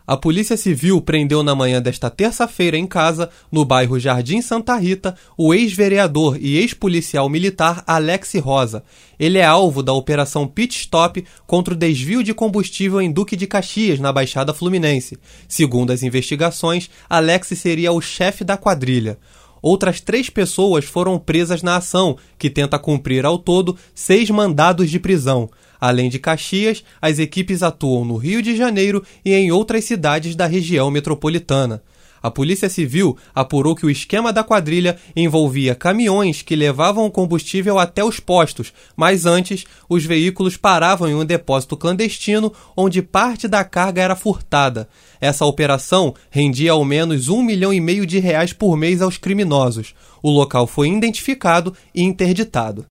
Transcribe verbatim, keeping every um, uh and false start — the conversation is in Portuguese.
A Polícia Civil prendeu na manhã desta terça-feira em casa, no bairro Jardim Santa Rita, o ex-vereador e ex-policial militar Alex Rosa. Ele é alvo da Operação Pit Stop contra o desvio de combustível em Duque de Caxias, na Baixada Fluminense. Segundo as investigações, Alex seria o chefe da quadrilha. Outras três pessoas foram presas na ação, que tenta cumprir ao todo seis mandados de prisão. Além de Caxias, as equipes atuam no Rio de Janeiro e em outras cidades da região metropolitana. A Polícia Civil apurou que o esquema da quadrilha envolvia caminhões que levavam o combustível até os postos, mas antes, os veículos paravam em um depósito clandestino onde parte da carga era furtada. Essa operação rendia ao menos um milhão e meio de reais por mês aos criminosos. O local foi identificado e interditado.